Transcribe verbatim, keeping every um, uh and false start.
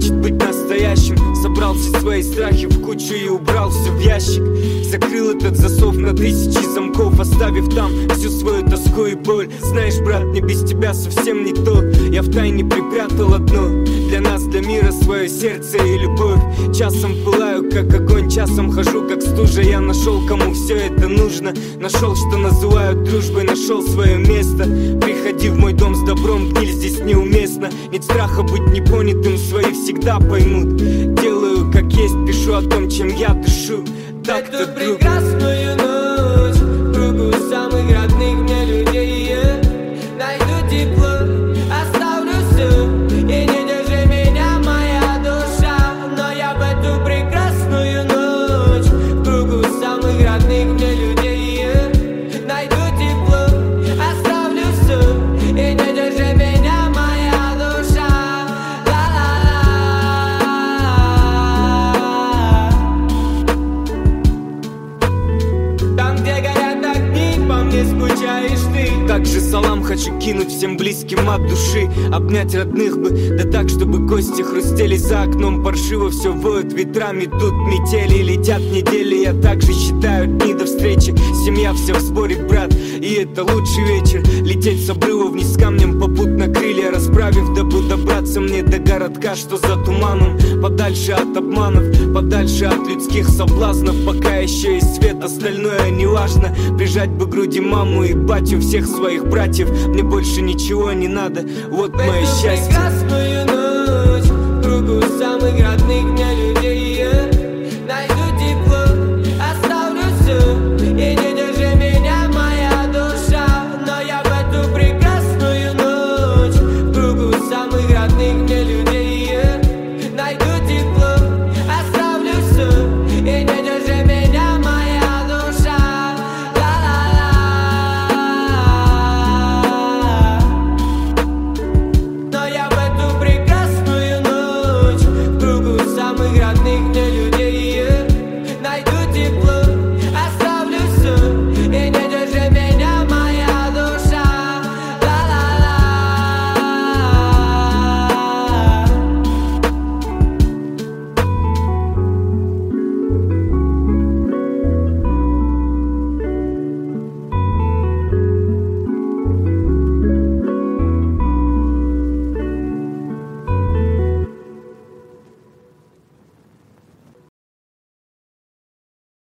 значит быть настоящим. Собрал все свои страхи в кучу и убрал все в ящик. Закрыл этот засов на тысячи замков, оставив там всю свою тоску и боль. Знаешь, брат, мне без тебя совсем не то. Я втайне припрятал одно для нас, для мира, свое сердце и любовь. Часом пылаю, как огонь, часом хожу, как стужа. Я нашел, кому все это нужно. Нашел, что называют дружбой, нашел свое место. Приходи в мой дом с добром, гниль здесь неуместно. Нет страха быть непонятым, свои всегда поймут. Делаю как есть, пишу о том, чем я дышу. Так Эту прекрасную ночь в кругу самых родных мне людей я найду тепло, оставлю все. И не держи меня, моя душа. Но я в эту прекрасную ночь в кругу самых родных мне людей я найду тепло, оставлю все. И не держи меня, моя душа. Там, где горят огни, по мне скучаешь ты. Также салам хочу кинуть всем близким от души. Обнять родных бы, да так, чтобы кости хрустели. За окном паршиво все воет ветрами. Тут метели, летят недели. Я также считаю дни до встречи. Семья вся в сборе, брат, и это лучший вечер. Лететь с обрыва вниз камнем, попутно крылья расправив, дабы добраться мне до городка, что за туманом. Подальше от обманов, подальше от людских соблазнов. Пока еще есть свет, остальное не важно. Прижать бы к груди маму и батю, всех своих братьев. Мне больше ничего не надо, вот мое счастье.